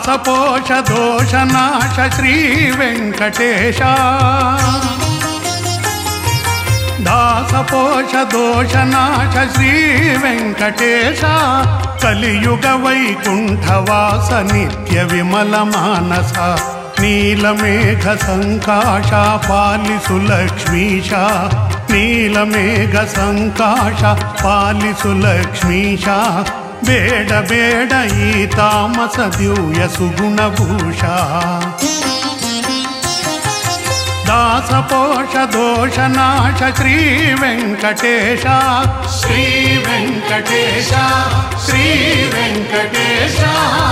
దాసపోష దోషనాశ శ్రీ వెంకటేశ దాసపోష దోషనాశ శ్రీ వెంకటేశ కలియుగ వైకుంఠవాస నిత్య విమల మానస నీలమేఘ సంకాశ పాలిసు లక్ష్మీశ నీలమేఘ సంకాశ పాలిసు లక్ష్మీశ ಬೇಡ ಬೇಡ ಈ ತಾಮಸ ದಿವ್ಯ ಸುಗುಣಭೂಷ ದಾಸಪೋಷ ದೋಷನಾಶ ಶ್ರೀ ವೆಂಕಟೇಶ ಶ್ರೀ ವೆಂಕಟೇಶ ಶ್ರೀ ವೆಂಕಟೇಶ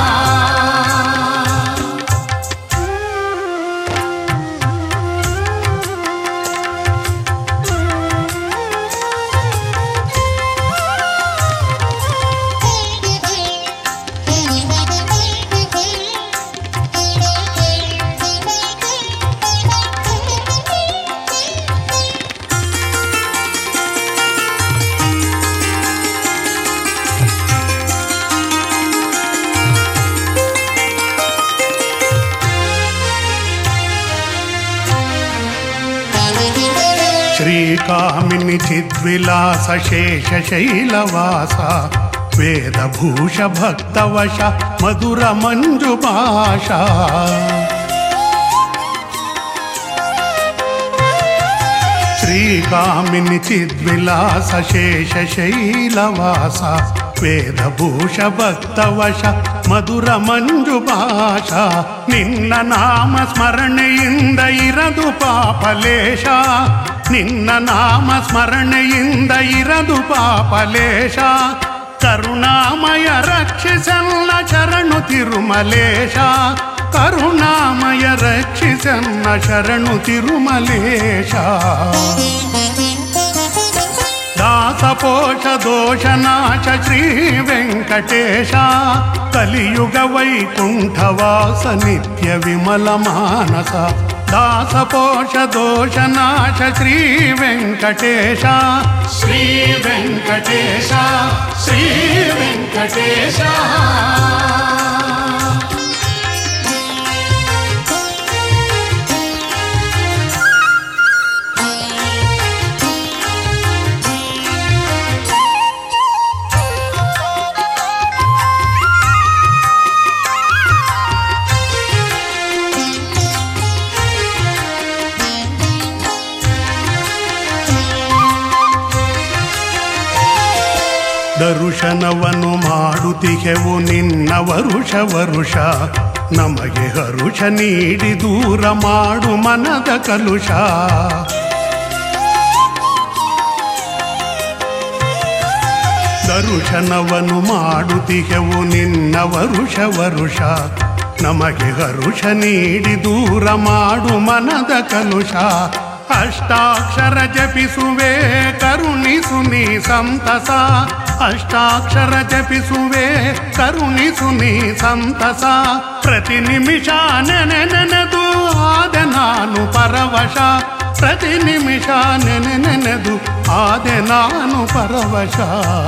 శ్రీకామిని చిద్విలాస శేష శైలవాస వేదభూష భక్తవశ మధుర మంజు భాష శ్రీకామిని చిద్విలాస శేష శైలవాస వేదభూష ಭಕ್ತವಶ ಮಧುರ ಮಂಜು ಭಾಷ ನಿನ್ನ ನಾಮ ಸ್ಮರಣೆಯಿಂದ ಇರದು ಪಾಪಲೇಶ ನಿನ್ನ ನಾಮ ಸ್ಮರಣೆಯಿಂದ ಇರದು ಪಾಪಲೇಶ ಕರುಣಾಮಯ ರಕ್ಷಿಸಲ್ಲ ಶರಣು ತಿರುಮಲೇಶ ಕರುಣಾಮಯ ರಕ್ಷಿಸನ್ನ ಶರಣು ತಿರುಮಲೇಶ ದಾಸಪೋಷ ದೋಷನಾಶ ಶ್ರೀ ವೆಂಕಟೇಶ ಕಲಿಯುಗ ವೈಕುಂಠವಾಸ ನಿತ್ಯ ವಿಮಲ ಮಾನಸ ದಾಸಪೋಷ ದೋಷನಾಶ ಶ್ರೀ ವೆಂಕಟೇಶ ಶ್ರೀ ವೆಂಕಟೇಶ ಶ್ರೀ ವೆಂಕಟೇಶ ದರುಶನವನ್ನು ಮಾಡುತ್ತಿಗೆವು ನಿನ್ನ ವರುಷ ವರುಷ ನಮಗೆ ಹರುಷ ನೀಡಿ ದೂರ ಮಾಡು ಮನದ ಕಲುಷ ದರುಶನವನ್ನು ಮಾಡುತ್ತಿಗೆವು ನಿನ್ನ ವರುಷ ವರುಷ ನಮಗೆ ಹರುಷ ನೀಡಿ ದೂರ ಮಾಡು ಮನದ ಕಲುಷ ಅಷ್ಟಾಕ್ಷರ ಜಪಿಸುವೆ ಕರುಣಿಸು ನೀ ಸಂತಸ ಅಷ್ಟಾಕ್ಷರ ಜಪಿಸುವೆ ಕರುಣಿಸು ನೀ ಸಂತಸ ಪ್ರತಿ ನಿಮಿಷ ನೆನೆದು ಆದೆ ನಾನು ಪರವಶ ಪ್ರತಿ ನಿಮಿಷ ನೆನೆದು ಆದೆ ನಾನು ಪರವಶ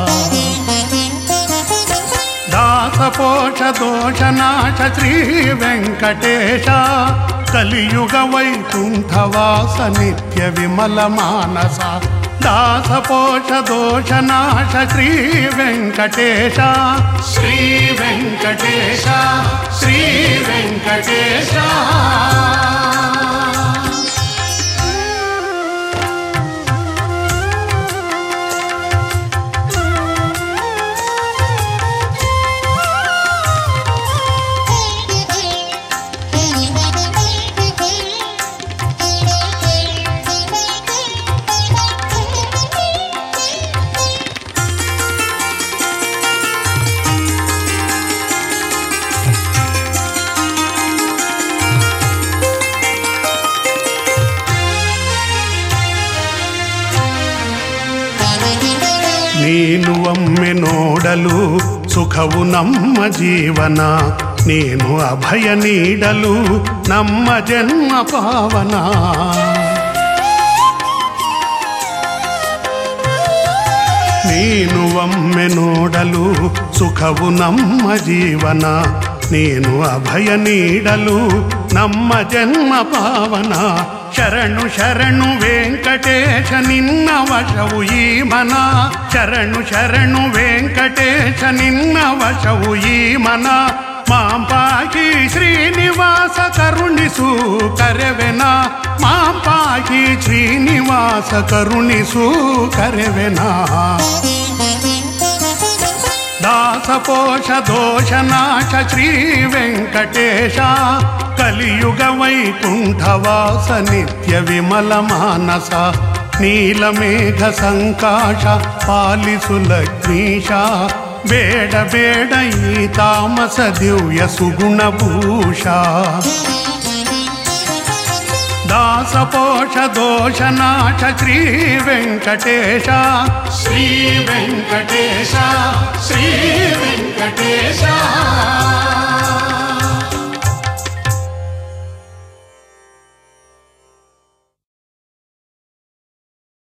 ದಾಸಪೋಷ ದೋಷನಾಶ ಶ್ರೀ ವೆಂಕಟೇಶ ಕಲಿಯುಗ ವೈಕುಂಠವಾಸ ನಿತ್ಯ ವಿಮಲ ಮಾನಸ ದಾಸಪೋಷ ದೋಷನಾಶ ಶ್ರೀ ವೆಂಕಟೇಶ ಶ್ರೀ ವೆಂಕಟೇಶ ಶ್ರೀ ವೆಂಕಟೇಶ ನೀನು ಒಮ್ಮೆ ನೋಡಲು ಸುಖವು ನಮ್ಮ ಜೀವನ ನೀನು ಅಭಯ ನೀಡಲು ನಮ್ಮ ಜನ್ಮ ಪಾವನ ನೀನು ಒಮ್ಮೆ ನೋಡಲು ಸುಖವು ನಮ್ಮ ಜೀವನ ನೀನು ಅಭಯ ನೀಡಲು ನಮ್ಮ ಜನ್ಮ ಪಾವನ. ಶರಣು ಶರಣು ವೆಂಕಟೇಶ ನಿನ್ನ ವಶವು ಈ ಮನ. ಶರಣು ಶರಣು ವೆಂಕಟೇಶ ನಿನ್ನ ವಶವು ಈ ಮನ. ಮಾಂಪಾಗಿ ಶ್ರೀನಿವಾಸ ಕರುಣಿಸು ಕರೆವೆನ. ಮಾಂಪಾಗಿ ಶ್ರೀನಿವಾಸ ಕರುಣಿಸು ಕರೆವೆನ. ದಾಸಪೋಷ ದೋಷನಾಶ ಶ್ರೀ ವೆಂಕಟೇಶ. ಕಲಿಯುಗ ವೈಕುಂಠವಾಸ ನಿತ್ಯ ವಿಮಲ ಮಾನಸ. ನೀಲಮೇಘ ಸಂಕಾಶ ಪಾಲಿಸು ಲಕ್ಷ್ಮೀಶ. ಬೇಡ ಬೇಡ ಈ ತಾಮಸ ದಿವ್ಯ ಸುಗುಣಭೂಷ. ದಾಸಪೋಷ ದೋಷನಾಶ ಶ್ರೀ ವೆಂಕಟೇಶ. ಶ್ರೀ ವೆಂಕಟೇಶ ಶ್ರೀ ವೆಂಕಟೇಶ.